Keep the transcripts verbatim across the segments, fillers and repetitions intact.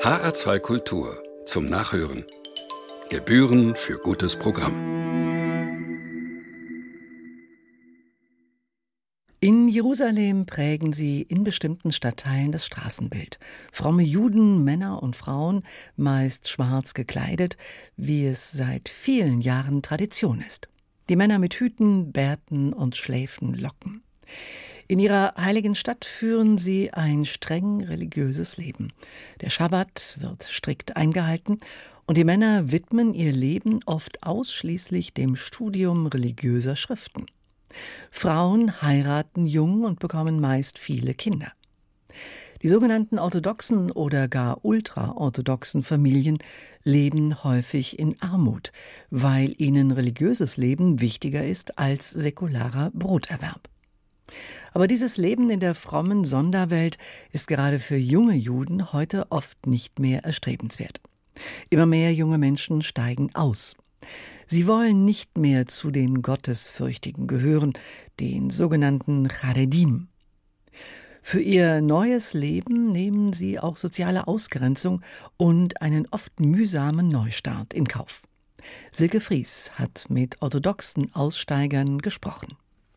H R zwei Kultur zum Nachhören. Gebühren für gutes Programm. In Jerusalem prägen sie in bestimmten Stadtteilen das Straßenbild. Fromme Juden, Männer und Frauen, meist schwarz gekleidet, wie es seit vielen Jahren Tradition ist. Die Männer mit Hüten, Bärten und Schläfenlocken. In ihrer heiligen Stadt führen sie ein streng religiöses Leben. Der Schabbat wird strikt eingehalten und die Männer widmen ihr Leben oft ausschließlich dem Studium religiöser Schriften. Frauen heiraten jung und bekommen meist viele Kinder. Die sogenannten orthodoxen oder gar ultraorthodoxen Familien leben häufig in Armut, weil ihnen religiöses Leben wichtiger ist als säkularer Broterwerb. Aber dieses Leben in der frommen Sonderwelt ist gerade für junge Juden heute oft nicht mehr erstrebenswert. Immer mehr junge Menschen steigen aus. Sie wollen nicht mehr zu den Gottesfürchtigen gehören, den sogenannten Charedim. Für ihr neues Leben nehmen sie auch soziale Ausgrenzung und einen oft mühsamen Neustart in Kauf. Silke Fries hat mit orthodoxen Aussteigern gesprochen.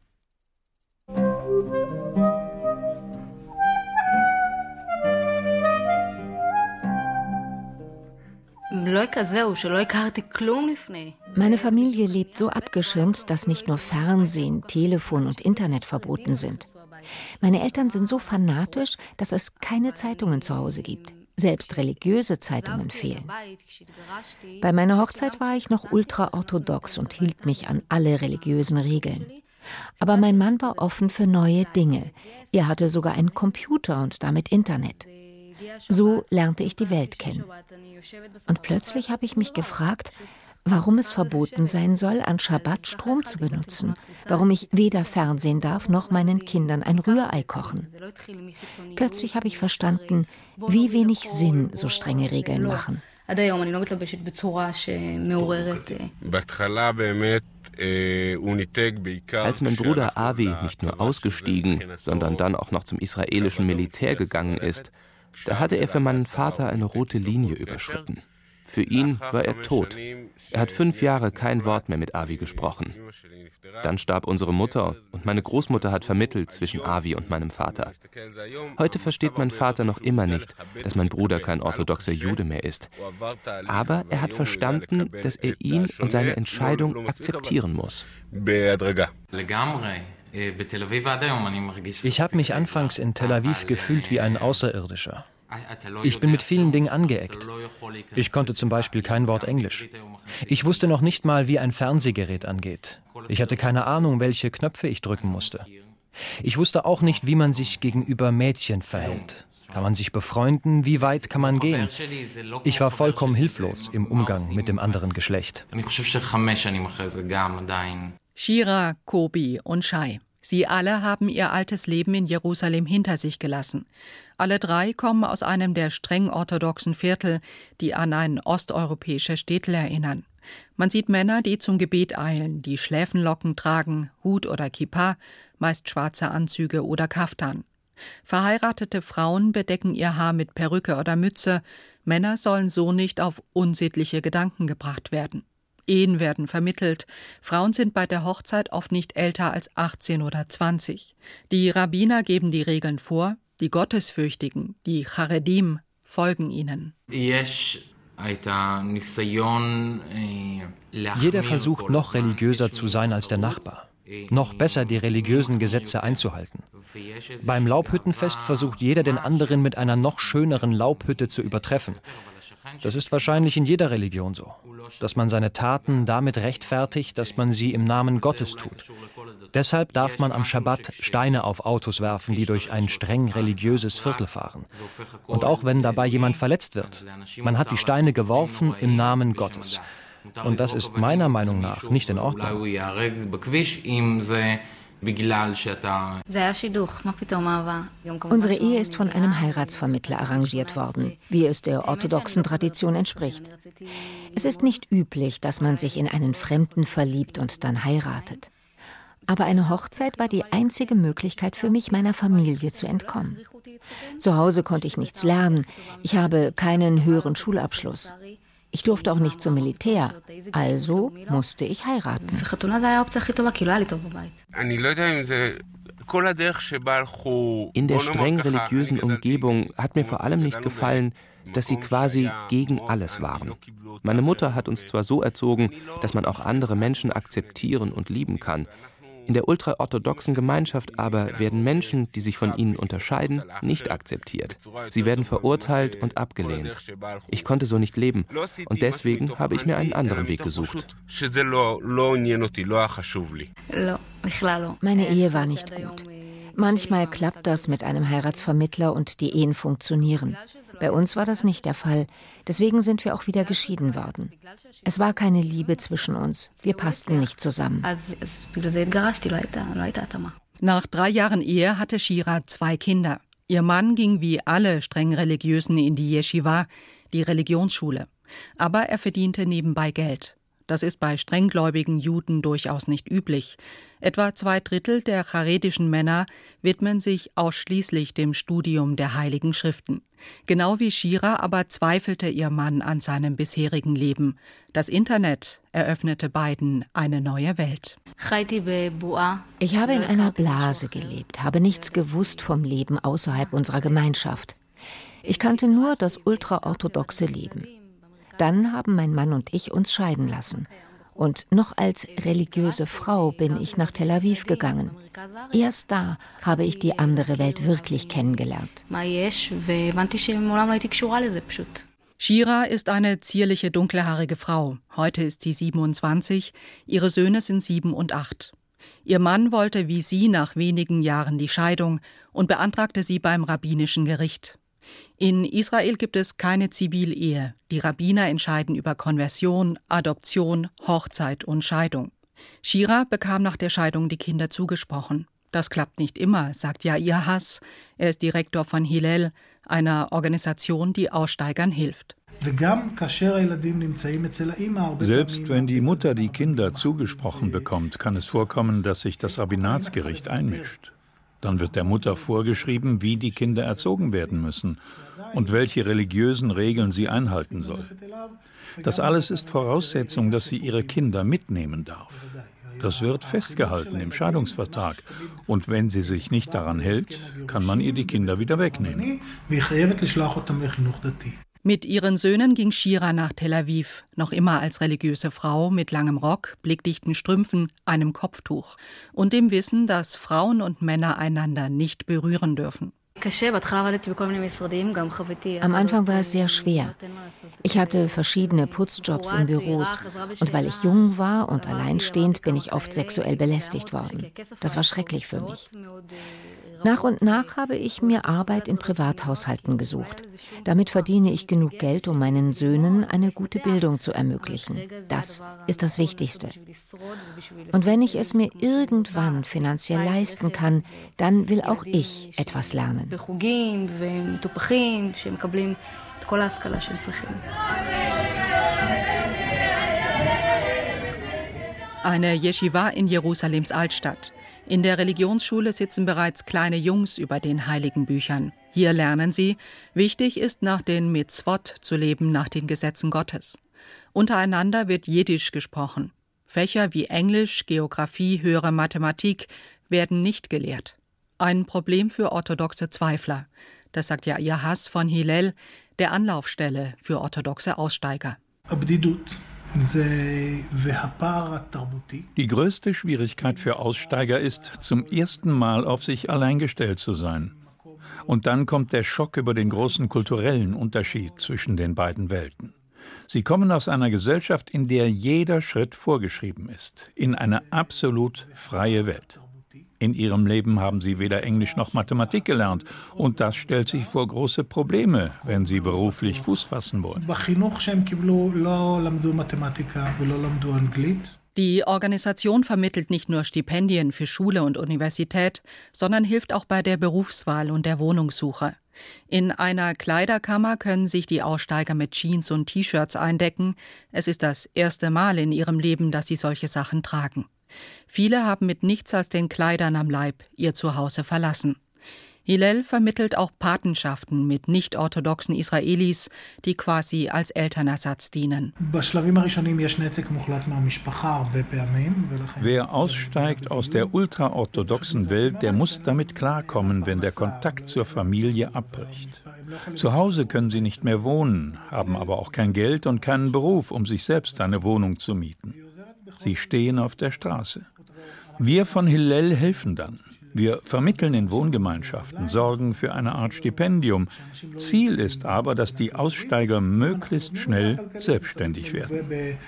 Meine Familie lebt so abgeschirmt, dass nicht nur Fernsehen, Telefon und Internet verboten sind. Meine Eltern sind so fanatisch, dass es keine Zeitungen zu Hause gibt. Selbst religiöse Zeitungen fehlen. Bei meiner Hochzeit war ich noch ultraorthodox und hielt mich an alle religiösen Regeln. Aber mein Mann war offen für neue Dinge. Er hatte sogar einen Computer und damit Internet. So lernte ich die Welt kennen. Und plötzlich habe ich mich gefragt, warum es verboten sein soll, an Schabbat Strom zu benutzen, warum ich weder Fernsehen darf, noch meinen Kindern ein Rührei kochen. Plötzlich habe ich verstanden, wie wenig Sinn so strenge Regeln machen. Als mein Bruder Avi nicht nur ausgestiegen, sondern dann auch noch zum israelischen Militär gegangen ist, da hatte er für meinen Vater eine rote Linie überschritten. Für ihn war er tot. Er hat fünf Jahre kein Wort mehr mit Avi gesprochen. Dann starb unsere Mutter und meine Großmutter hat vermittelt zwischen Avi und meinem Vater. Heute versteht mein Vater noch immer nicht, dass mein Bruder kein orthodoxer Jude mehr ist. Aber er hat verstanden, dass er ihn und seine Entscheidung akzeptieren muss. Ich habe mich anfangs in Tel Aviv gefühlt wie ein Außerirdischer. Ich bin mit vielen Dingen angeeckt. Ich konnte zum Beispiel kein Wort Englisch. Ich wusste noch nicht mal, wie ein Fernsehgerät angeht. Ich hatte keine Ahnung, welche Knöpfe ich drücken musste. Ich wusste auch nicht, wie man sich gegenüber Mädchen verhält. Kann man sich befreunden? Wie weit kann man gehen? Ich war vollkommen hilflos im Umgang mit dem anderen Geschlecht. Shira, Kobi und Shai. Sie alle haben ihr altes Leben in Jerusalem hinter sich gelassen. Alle drei kommen aus einem der streng orthodoxen Viertel, die an ein osteuropäisches Städtel erinnern. Man sieht Männer, die zum Gebet eilen, die Schläfenlocken tragen, Hut oder Kippa, meist schwarze Anzüge oder Kaftan. Verheiratete Frauen bedecken ihr Haar mit Perücke oder Mütze. Männer sollen so nicht auf unsittliche Gedanken gebracht werden. Ehen werden vermittelt. Frauen sind bei der Hochzeit oft nicht älter als achtzehn oder zwanzig. Die Rabbiner geben die Regeln vor, die Gottesfürchtigen, die Charedim, folgen ihnen. Jeder versucht, noch religiöser zu sein als der Nachbar. Noch besser die religiösen Gesetze einzuhalten. Beim Laubhüttenfest versucht jeder, den anderen mit einer noch schöneren Laubhütte zu übertreffen. Das ist wahrscheinlich in jeder Religion so, dass man seine Taten damit rechtfertigt, dass man sie im Namen Gottes tut. Deshalb darf man am Schabbat Steine auf Autos werfen, die durch ein streng religiöses Viertel fahren. Und auch wenn dabei jemand verletzt wird, man hat die Steine geworfen im Namen Gottes. Und das ist meiner Meinung nach nicht in Ordnung. Unsere Ehe ist von einem Heiratsvermittler arrangiert worden, wie es der orthodoxen Tradition entspricht. Es ist nicht üblich, dass man sich in einen Fremden verliebt und dann heiratet. Aber eine Hochzeit war die einzige Möglichkeit für mich, meiner Familie zu entkommen. Zu Hause konnte ich nichts lernen. Ich habe keinen höheren Schulabschluss. Ich durfte auch nicht zum Militär, also musste ich heiraten. In der streng religiösen Umgebung hat mir vor allem nicht gefallen, dass sie quasi gegen alles waren. Meine Mutter hat uns zwar so erzogen, dass man auch andere Menschen akzeptieren und lieben kann. In der ultraorthodoxen Gemeinschaft aber werden Menschen, die sich von ihnen unterscheiden, nicht akzeptiert. Sie werden verurteilt und abgelehnt. Ich konnte so nicht leben und deswegen habe ich mir einen anderen Weg gesucht. Meine Ehe war nicht gut. Manchmal klappt das mit einem Heiratsvermittler und die Ehen funktionieren. Bei uns war das nicht der Fall. Deswegen sind wir auch wieder geschieden worden. Es war keine Liebe zwischen uns. Wir passten nicht zusammen. Nach drei Jahren Ehe hatte Shira zwei Kinder. Ihr Mann ging wie alle streng Religiösen in die Yeshiva, die Religionsschule. Aber er verdiente nebenbei Geld. Das ist bei strenggläubigen Juden durchaus nicht üblich. Etwa zwei Drittel der charedischen Männer widmen sich ausschließlich dem Studium der Heiligen Schriften. Genau wie Shira aber zweifelte ihr Mann an seinem bisherigen Leben. Das Internet eröffnete beiden eine neue Welt. Ich habe in einer Blase gelebt, habe nichts gewusst vom Leben außerhalb unserer Gemeinschaft. Ich kannte nur das ultraorthodoxe Leben. Dann haben mein Mann und ich uns scheiden lassen. Und noch als religiöse Frau bin ich nach Tel Aviv gegangen. Erst da habe ich die andere Welt wirklich kennengelernt. Shira ist eine zierliche, dunkelhaarige Frau. Heute ist sie siebenundzwanzig, ihre Söhne sind sieben und acht. Ihr Mann wollte wie sie nach wenigen Jahren die Scheidung und beantragte sie beim rabbinischen Gericht. In Israel gibt es keine Zivilehe. Die Rabbiner entscheiden über Konversion, Adoption, Hochzeit und Scheidung. Shira bekam nach der Scheidung die Kinder zugesprochen. Das klappt nicht immer, sagt Yair Hass. Er ist Direktor von Hillel, einer Organisation, die Aussteigern hilft. Selbst wenn die Mutter die Kinder zugesprochen bekommt, kann es vorkommen, dass sich das Rabbinatsgericht einmischt. Dann wird der Mutter vorgeschrieben, wie die Kinder erzogen werden müssen und welche religiösen Regeln sie einhalten soll. Das alles ist Voraussetzung, dass sie ihre Kinder mitnehmen darf. Das wird festgehalten im Scheidungsvertrag. Und wenn sie sich nicht daran hält, kann man ihr die Kinder wieder wegnehmen. Mit ihren Söhnen ging Shira nach Tel Aviv, noch immer als religiöse Frau mit langem Rock, blickdichten Strümpfen, einem Kopftuch und dem Wissen, dass Frauen und Männer einander nicht berühren dürfen. Am Anfang war es sehr schwer. Ich hatte verschiedene Putzjobs in Büros und weil ich jung war und alleinstehend, bin ich oft sexuell belästigt worden. Das war schrecklich für mich. Nach und nach habe ich mir Arbeit in Privathaushalten gesucht. Damit verdiene ich genug Geld, um meinen Söhnen eine gute Bildung zu ermöglichen. Das ist das Wichtigste. Und wenn ich es mir irgendwann finanziell leisten kann, dann will auch ich etwas lernen. Eine Yeshiva in Jerusalems Altstadt. In der Religionsschule sitzen bereits kleine Jungs über den heiligen Büchern. Hier lernen sie, wichtig ist, nach den Mitzvot zu leben, nach den Gesetzen Gottes. Untereinander wird Jiddisch gesprochen. Fächer wie Englisch, Geographie, höhere Mathematik werden nicht gelehrt. Ein Problem für orthodoxe Zweifler. Das sagt Yair Hass von Hillel, der Anlaufstelle für orthodoxe Aussteiger. Die größte Schwierigkeit für Aussteiger ist, zum ersten Mal auf sich allein gestellt zu sein. Und dann kommt der Schock über den großen kulturellen Unterschied zwischen den beiden Welten. Sie kommen aus einer Gesellschaft, in der jeder Schritt vorgeschrieben ist, in eine absolut freie Welt. In ihrem Leben haben sie weder Englisch noch Mathematik gelernt. Und das stellt sich vor große Probleme, wenn sie beruflich Fuß fassen wollen. Die Organisation vermittelt nicht nur Stipendien für Schule und Universität, sondern hilft auch bei der Berufswahl und der Wohnungssuche. In einer Kleiderkammer können sich die Aussteiger mit Jeans und T-Shirts eindecken. Es ist das erste Mal in ihrem Leben, dass sie solche Sachen tragen. Viele haben mit nichts als den Kleidern am Leib ihr Zuhause verlassen. Hillel vermittelt auch Patenschaften mit nicht-orthodoxen Israelis, die quasi als Elternersatz dienen. Wer aussteigt aus der ultraorthodoxen Welt, der muss damit klarkommen, wenn der Kontakt zur Familie abbricht. Zu Hause können sie nicht mehr wohnen, haben aber auch kein Geld und keinen Beruf, um sich selbst eine Wohnung zu mieten. Sie stehen auf der Straße. Wir von Hillel helfen dann. Wir vermitteln in Wohngemeinschaften, sorgen für eine Art Stipendium. Ziel ist aber, dass die Aussteiger möglichst schnell selbstständig werden.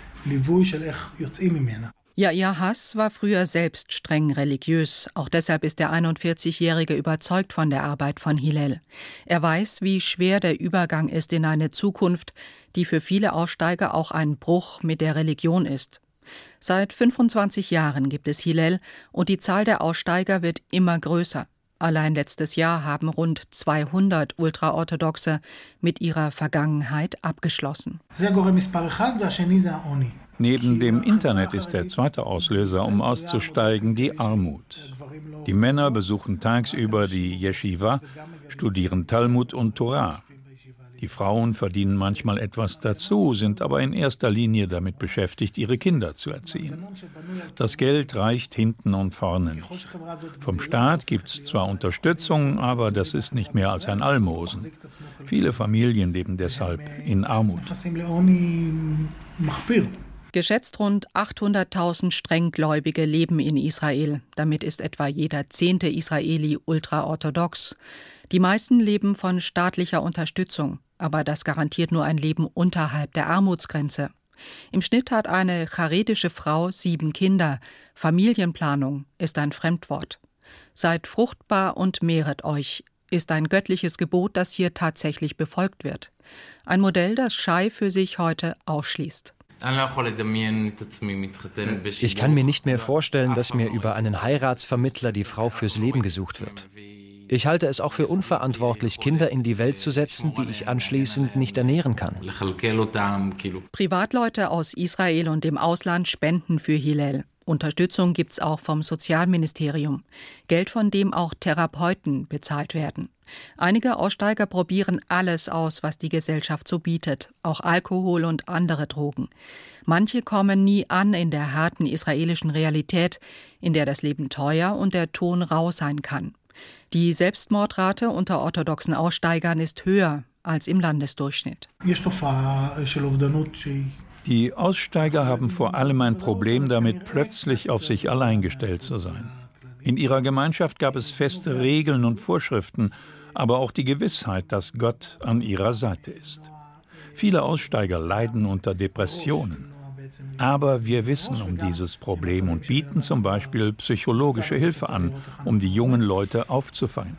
Yair Hass war früher selbst streng religiös. Auch deshalb ist der einundvierzigjährige überzeugt von der Arbeit von Hillel. Er weiß, wie schwer der Übergang ist in eine Zukunft, die für viele Aussteiger auch ein Bruch mit der Religion ist. Seit fünfundzwanzig Jahren gibt es Hillel und die Zahl der Aussteiger wird immer größer. Allein letztes Jahr haben rund zweihundert Ultraorthodoxe mit ihrer Vergangenheit abgeschlossen. Neben dem Internet ist der zweite Auslöser, um auszusteigen, die Armut. Die Männer besuchen tagsüber die Yeshiva, studieren Talmud und Torah. Die Frauen verdienen manchmal etwas dazu, sind aber in erster Linie damit beschäftigt, ihre Kinder zu erziehen. Das Geld reicht hinten und vorne nicht. Vom Staat gibt es zwar Unterstützung, aber das ist nicht mehr als ein Almosen. Viele Familien leben deshalb in Armut. Geschätzt rund achthunderttausend Strenggläubige leben in Israel. Damit ist etwa jeder zehnte Israeli ultraorthodox. Die meisten leben von staatlicher Unterstützung, aber das garantiert nur ein Leben unterhalb der Armutsgrenze. Im Schnitt hat eine charedische Frau sieben Kinder. Familienplanung ist ein Fremdwort. Seid fruchtbar und mehret euch ist ein göttliches Gebot, das hier tatsächlich befolgt wird. Ein Modell, das Shai für sich heute ausschließt. Ich kann mir nicht mehr vorstellen, dass mir über einen Heiratsvermittler die Frau fürs Leben gesucht wird. Ich halte es auch für unverantwortlich, Kinder in die Welt zu setzen, die ich anschließend nicht ernähren kann. Privatleute aus Israel und dem Ausland spenden für Hillel. Unterstützung gibt es auch vom Sozialministerium. Geld, von dem auch Therapeuten bezahlt werden. Einige Aussteiger probieren alles aus, was die Gesellschaft so bietet, auch Alkohol und andere Drogen. Manche kommen nie an in der harten israelischen Realität, in der das Leben teuer und der Ton rau sein kann. Die Selbstmordrate unter orthodoxen Aussteigern ist höher als im Landesdurchschnitt. Die Aussteiger haben vor allem ein Problem damit, plötzlich auf sich allein gestellt zu sein. In ihrer Gemeinschaft gab es feste Regeln und Vorschriften, aber auch die Gewissheit, dass Gott an ihrer Seite ist. Viele Aussteiger leiden unter Depressionen. Aber wir wissen um dieses Problem und bieten zum Beispiel psychologische Hilfe an, um die jungen Leute aufzufangen.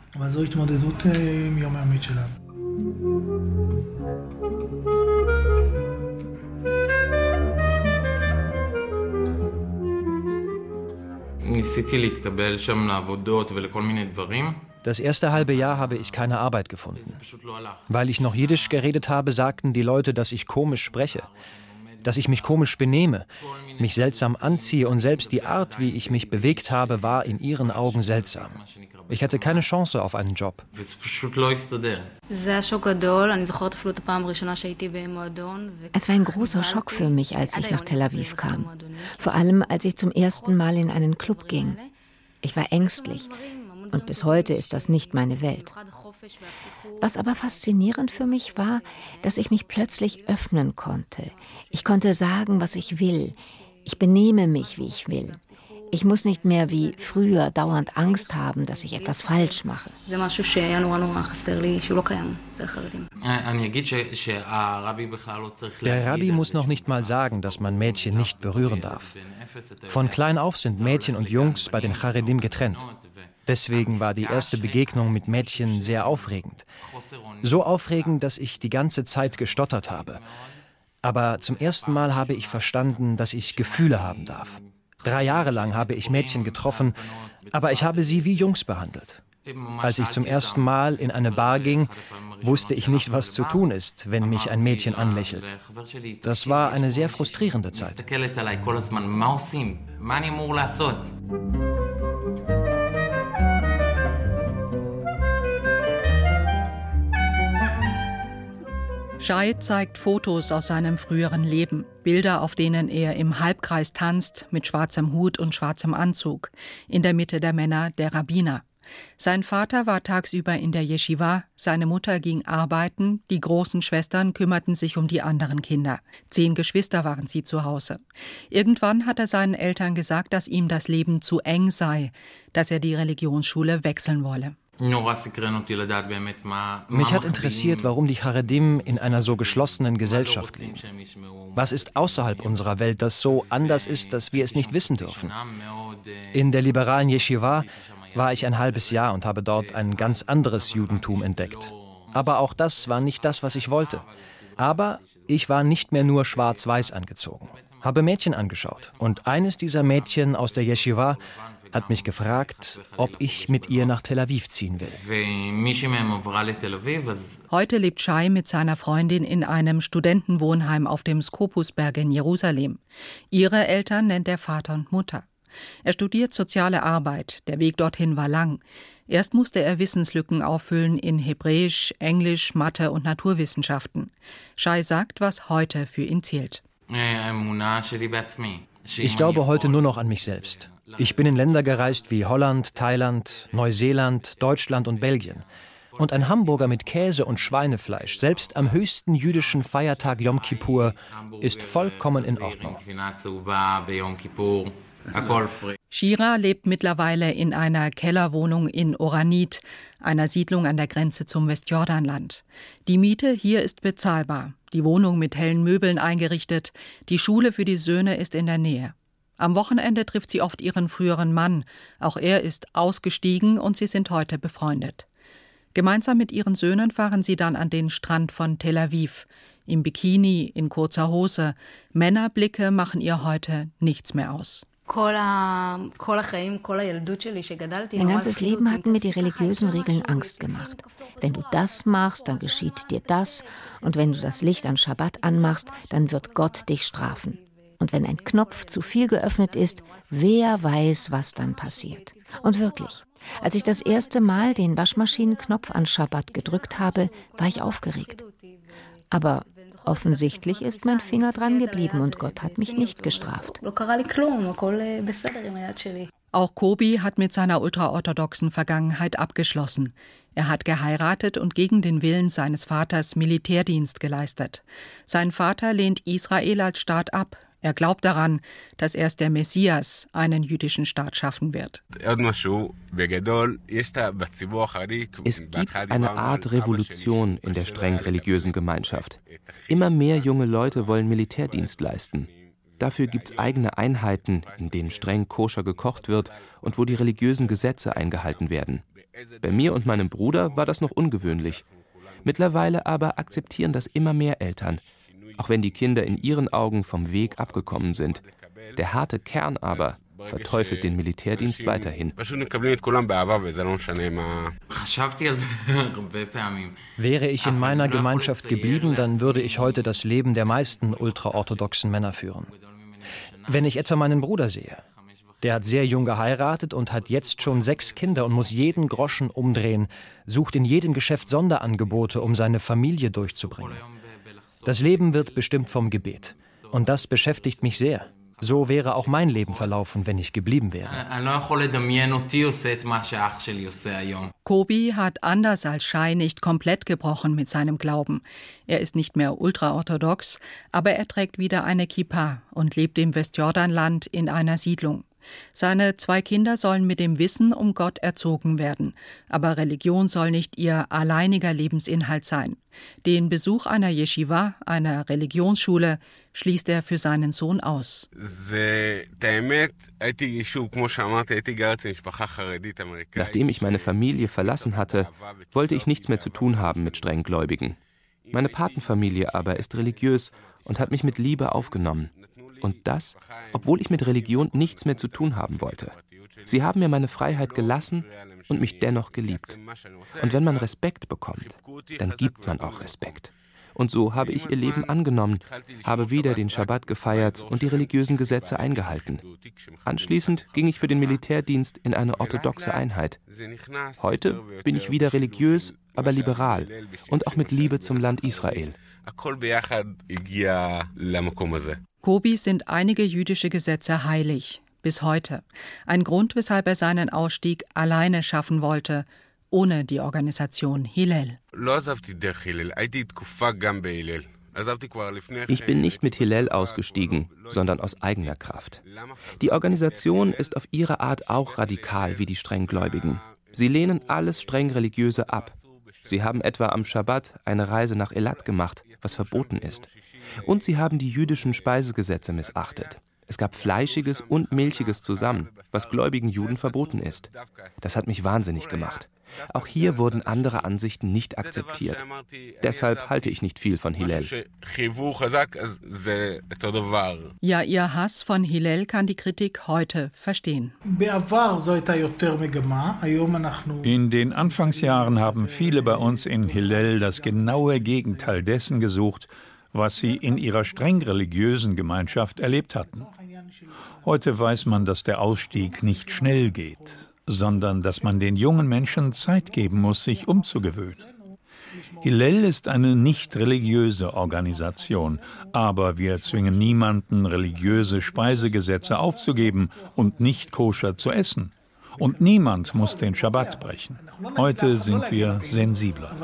Das erste halbe Jahr habe ich keine Arbeit gefunden. Weil ich noch Jiddisch geredet habe, sagten die Leute, dass ich komisch spreche, dass ich mich komisch benehme, mich seltsam anziehe und selbst die Art, wie ich mich bewegt habe, war in ihren Augen seltsam. Ich hatte keine Chance auf einen Job. Es war ein großer Schock für mich, als ich nach Tel Aviv kam. Vor allem, als ich zum ersten Mal in einen Club ging. Ich war ängstlich. Und bis heute ist das nicht meine Welt. Was aber faszinierend für mich war, dass ich mich plötzlich öffnen konnte. Ich konnte sagen, was ich will. Ich benehme mich, wie ich will. Ich muss nicht mehr wie früher dauernd Angst haben, dass ich etwas falsch mache. Der Rabbi muss noch nicht mal sagen, dass man Mädchen nicht berühren darf. Von klein auf sind Mädchen und Jungs bei den Charedim getrennt. Deswegen war die erste Begegnung mit Mädchen sehr aufregend. So aufregend, dass ich die ganze Zeit gestottert habe. Aber zum ersten Mal habe ich verstanden, dass ich Gefühle haben darf. Drei Jahre lang habe ich Mädchen getroffen, aber ich habe sie wie Jungs behandelt. Als ich zum ersten Mal in eine Bar ging, wusste ich nicht, was zu tun ist, wenn mich ein Mädchen anlächelt. Das war eine sehr frustrierende Zeit. Shai zeigt Fotos aus seinem früheren Leben, Bilder, auf denen er im Halbkreis tanzt, mit schwarzem Hut und schwarzem Anzug, in der Mitte der Männer der Rabbiner. Sein Vater war tagsüber in der Yeshiva, seine Mutter ging arbeiten, die großen Schwestern kümmerten sich um die anderen Kinder. Zehn Geschwister waren sie zu Hause. Irgendwann hat er seinen Eltern gesagt, dass ihm das Leben zu eng sei, dass er die Religionsschule wechseln wolle. Mich hat interessiert, warum die Charedim in einer so geschlossenen Gesellschaft leben. Was ist außerhalb unserer Welt, das so anders ist, dass wir es nicht wissen dürfen? In der liberalen Yeshiva war ich ein halbes Jahr und habe dort ein ganz anderes Judentum entdeckt. Aber auch das war nicht das, was ich wollte. Aber ich war nicht mehr nur schwarz-weiß angezogen, habe Mädchen angeschaut. Und eines dieser Mädchen aus der Yeshiva hat mich gefragt, ob ich mit ihr nach Tel Aviv ziehen will. Heute lebt Shai mit seiner Freundin in einem Studentenwohnheim auf dem Skopusberg in Jerusalem. Ihre Eltern nennt er Vater und Mutter. Er studiert soziale Arbeit. Der Weg dorthin war lang. Erst musste er Wissenslücken auffüllen in Hebräisch, Englisch, Mathe und Naturwissenschaften. Shai sagt, was heute für ihn zählt. Ich glaube heute nur noch an mich selbst. Ich bin in Länder gereist wie Holland, Thailand, Neuseeland, Deutschland und Belgien. Und ein Hamburger mit Käse und Schweinefleisch, selbst am höchsten jüdischen Feiertag Yom Kippur, ist vollkommen in Ordnung. Shira lebt mittlerweile in einer Kellerwohnung in Oranit, einer Siedlung an der Grenze zum Westjordanland. Die Miete hier ist bezahlbar, die Wohnung mit hellen Möbeln eingerichtet, die Schule für die Söhne ist in der Nähe. Am Wochenende trifft sie oft ihren früheren Mann. Auch er ist ausgestiegen und sie sind heute befreundet. Gemeinsam mit ihren Söhnen fahren sie dann an den Strand von Tel Aviv. Im Bikini, in kurzer Hose. Männerblicke machen ihr heute nichts mehr aus. Mein ganzes Leben hatten mir die religiösen Regeln Angst gemacht. Wenn du das machst, dann geschieht dir das. Und wenn du das Licht an Schabbat anmachst, dann wird Gott dich strafen. Und wenn ein Knopf zu viel geöffnet ist, wer weiß, was dann passiert. Und wirklich, als ich das erste Mal den Waschmaschinenknopf an Schabbat gedrückt habe, war ich aufgeregt. Aber offensichtlich ist mein Finger dran geblieben und Gott hat mich nicht gestraft. Auch Kobi hat mit seiner ultraorthodoxen Vergangenheit abgeschlossen. Er hat geheiratet und gegen den Willen seines Vaters Militärdienst geleistet. Sein Vater lehnt Israel als Staat ab. Er glaubt daran, dass erst der Messias einen jüdischen Staat schaffen wird. Es gibt eine Art Revolution in der streng religiösen Gemeinschaft. Immer mehr junge Leute wollen Militärdienst leisten. Dafür gibt es eigene Einheiten, in denen streng koscher gekocht wird und wo die religiösen Gesetze eingehalten werden. Bei mir und meinem Bruder war das noch ungewöhnlich. Mittlerweile aber akzeptieren das immer mehr Eltern. Auch wenn die Kinder in ihren Augen vom Weg abgekommen sind. Der harte Kern aber verteufelt den Militärdienst weiterhin. Wäre ich in meiner Gemeinschaft geblieben, dann würde ich heute das Leben der meisten ultraorthodoxen Männer führen. Wenn ich etwa meinen Bruder sehe, der hat sehr jung geheiratet und hat jetzt schon sechs Kinder und muss jeden Groschen umdrehen, sucht in jedem Geschäft Sonderangebote, um seine Familie durchzubringen. Das Leben wird bestimmt vom Gebet. Und das beschäftigt mich sehr. So wäre auch mein Leben verlaufen, wenn ich geblieben wäre. Kobi hat anders als Shai nicht komplett gebrochen mit seinem Glauben. Er ist nicht mehr ultraorthodox, aber er trägt wieder eine Kippa und lebt im Westjordanland in einer Siedlung. Seine zwei Kinder sollen mit dem Wissen um Gott erzogen werden. Aber Religion soll nicht ihr alleiniger Lebensinhalt sein. Den Besuch einer Yeshiva, einer Religionsschule, schließt er für seinen Sohn aus. Nachdem ich meine Familie verlassen hatte, wollte ich nichts mehr zu tun haben mit Strenggläubigen. Meine Patenfamilie aber ist religiös und hat mich mit Liebe aufgenommen. Und das, obwohl ich mit Religion nichts mehr zu tun haben wollte. Sie haben mir meine Freiheit gelassen und mich dennoch geliebt. Und wenn man Respekt bekommt, dann gibt man auch Respekt. Und so habe ich ihr Leben angenommen, habe wieder den Schabbat gefeiert und die religiösen Gesetze eingehalten. Anschließend ging ich für den Militärdienst in eine orthodoxe Einheit. Heute bin ich wieder religiös, aber liberal und auch mit Liebe zum Land Israel. Kobi sind einige jüdische Gesetze heilig, bis heute. Ein Grund, weshalb er seinen Ausstieg alleine schaffen wollte, ohne die Organisation Hillel. Ich bin nicht mit Hillel ausgestiegen, sondern aus eigener Kraft. Die Organisation ist auf ihre Art auch radikal wie die Strenggläubigen. Sie lehnen alles streng Religiöse ab. Sie haben etwa am Schabbat eine Reise nach Elat gemacht, was verboten ist. Und sie haben die jüdischen Speisegesetze missachtet. Es gab Fleischiges und Milchiges zusammen, was gläubigen Juden verboten ist. Das hat mich wahnsinnig gemacht. Auch hier wurden andere Ansichten nicht akzeptiert. Deshalb halte ich nicht viel von Hillel. Ja, ihr Hass von Hillel kann die Kritik heute verstehen. In den Anfangsjahren haben viele bei uns in Hillel das genaue Gegenteil dessen gesucht, was sie in ihrer streng religiösen Gemeinschaft erlebt hatten. Heute weiß man, dass der Ausstieg nicht schnell geht, sondern dass man den jungen Menschen Zeit geben muss, sich umzugewöhnen. Hillel ist eine nicht religiöse Organisation, aber wir zwingen niemanden, religiöse Speisegesetze aufzugeben und nicht koscher zu essen. Und niemand muss den Schabbat brechen. Heute sind wir sensibler.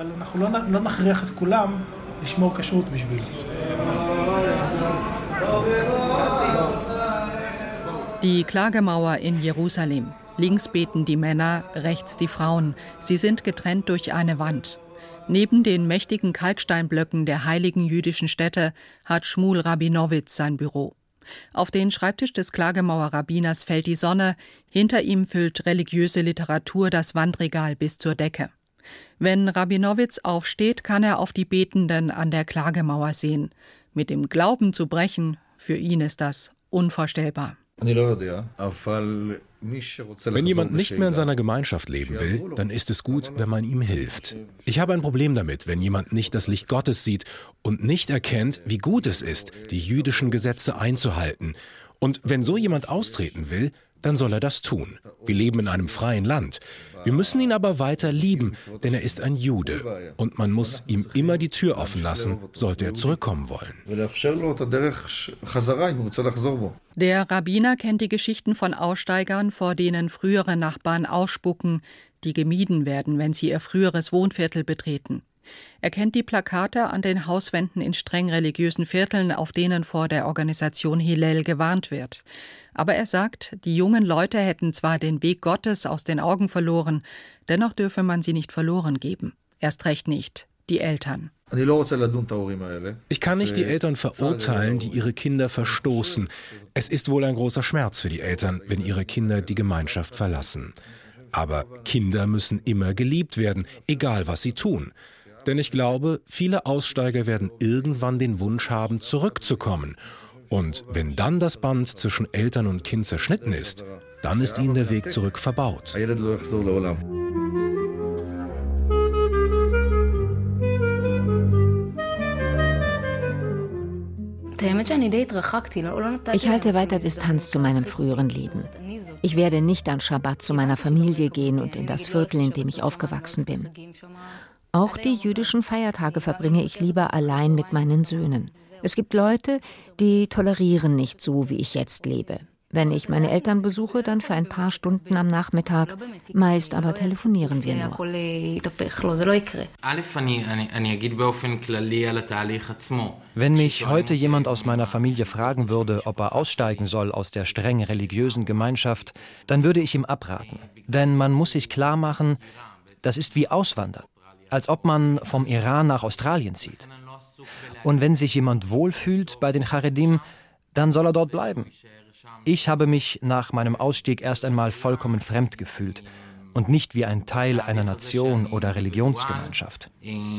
Die Klagemauer in Jerusalem. Links beten die Männer, rechts die Frauen. Sie sind getrennt durch eine Wand. Neben den mächtigen Kalksteinblöcken der heiligen jüdischen Stätte hat Shmuel Rabinowitz sein Büro. Auf den Schreibtisch des Klagemauer-Rabbiners fällt die Sonne, hinter ihm füllt religiöse Literatur das Wandregal bis zur Decke. Wenn Rabinowitz aufsteht, kann er auf die Betenden an der Klagemauer sehen. Mit dem Glauben zu brechen, für ihn ist das unvorstellbar. Wenn jemand nicht mehr in seiner Gemeinschaft leben will, dann ist es gut, wenn man ihm hilft. Ich habe ein Problem damit, wenn jemand nicht das Licht Gottes sieht und nicht erkennt, wie gut es ist, die jüdischen Gesetze einzuhalten. Und wenn so jemand austreten will, dann soll er das tun. Wir leben in einem freien Land. Wir müssen ihn aber weiter lieben, denn er ist ein Jude. Und man muss ihm immer die Tür offen lassen, sollte er zurückkommen wollen. Der Rabbiner kennt die Geschichten von Aussteigern, vor denen frühere Nachbarn ausspucken, die gemieden werden, wenn sie ihr früheres Wohnviertel betreten. Er kennt die Plakate an den Hauswänden in streng religiösen Vierteln, auf denen vor der Organisation Hillel gewarnt wird. Aber er sagt, die jungen Leute hätten zwar den Weg Gottes aus den Augen verloren, dennoch dürfe man sie nicht verloren geben. Erst recht nicht die Eltern. Ich kann nicht die Eltern verurteilen, die ihre Kinder verstoßen. Es ist wohl ein großer Schmerz für die Eltern, wenn ihre Kinder die Gemeinschaft verlassen. Aber Kinder müssen immer geliebt werden, egal was sie tun. Denn ich glaube, viele Aussteiger werden irgendwann den Wunsch haben, zurückzukommen. Und wenn dann das Band zwischen Eltern und Kind zerschnitten ist, dann ist ihnen der Weg zurück verbaut. Ich halte weiter Distanz zu meinem früheren Leben. Ich werde nicht an Schabbat zu meiner Familie gehen und in das Viertel, in dem ich aufgewachsen bin. Auch die jüdischen Feiertage verbringe ich lieber allein mit meinen Söhnen. Es gibt Leute, die tolerieren nicht so, wie ich jetzt lebe. Wenn ich meine Eltern besuche, dann für ein paar Stunden am Nachmittag. Meist aber telefonieren wir nur. Wenn mich heute jemand aus meiner Familie fragen würde, ob er aussteigen soll aus der streng religiösen Gemeinschaft, dann würde ich ihm abraten. Denn man muss sich klar machen, das ist wie Auswandern. Als ob man vom Iran nach Australien zieht. Und wenn sich jemand wohlfühlt bei den Charedim, dann soll er dort bleiben. Ich habe mich nach meinem Ausstieg erst einmal vollkommen fremd gefühlt. und nicht wie ein Teil einer Nation oder Religionsgemeinschaft.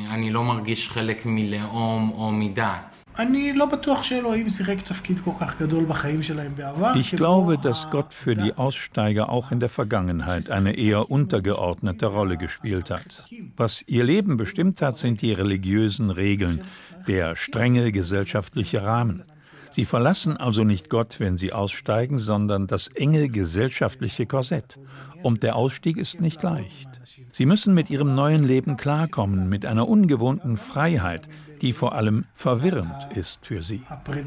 Ich glaube, dass Gott für die Aussteiger auch in der Vergangenheit eine eher untergeordnete Rolle gespielt hat. Was ihr Leben bestimmt hat, sind die religiösen Regeln, der strenge gesellschaftliche Rahmen. Sie verlassen also nicht Gott, wenn sie aussteigen, sondern das enge gesellschaftliche Korsett. Und der Ausstieg ist nicht leicht. Sie müssen mit ihrem neuen Leben klarkommen, mit einer ungewohnten Freiheit, die vor allem verwirrend ist für sie.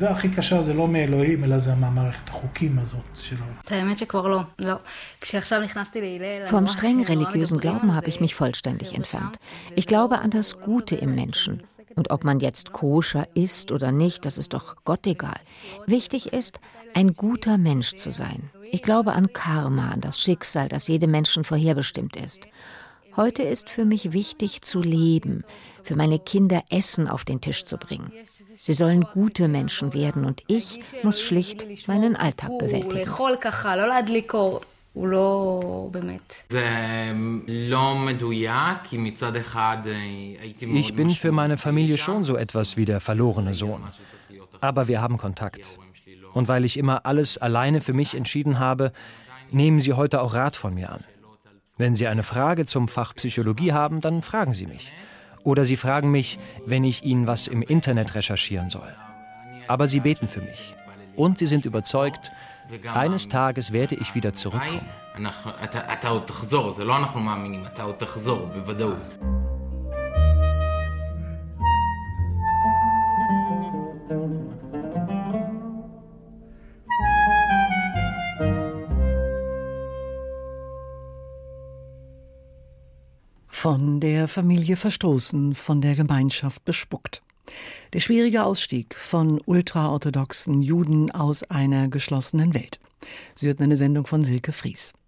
Vom streng religiösen Glauben habe ich mich vollständig entfernt. Ich glaube an das Gute im Menschen. Und ob man jetzt koscher ist oder nicht, das ist doch Gott egal. Wichtig ist, ein guter Mensch zu sein. Ich glaube an Karma, an das Schicksal, das jedem Menschen vorherbestimmt ist. Heute ist für mich wichtig zu leben, für meine Kinder Essen auf den Tisch zu bringen. Sie sollen gute Menschen werden und ich muss schlicht meinen Alltag bewältigen. Ich bin für meine Familie schon so etwas wie der verlorene Sohn. Aber wir haben Kontakt. Und weil ich immer alles alleine für mich entschieden habe, nehmen Sie heute auch Rat von mir an. Wenn Sie eine Frage zum Fach Psychologie haben, dann fragen Sie mich. Oder Sie fragen mich, wenn ich Ihnen was im Internet recherchieren soll. Aber Sie beten für mich. Und Sie sind überzeugt, eines Tages werde ich wieder zurückkommen. Von der Familie verstoßen, von der Gemeinschaft bespuckt. Der schwierige Ausstieg von ultraorthodoxen Juden aus einer geschlossenen Welt. Sie hörten eine Sendung von Silke Fries.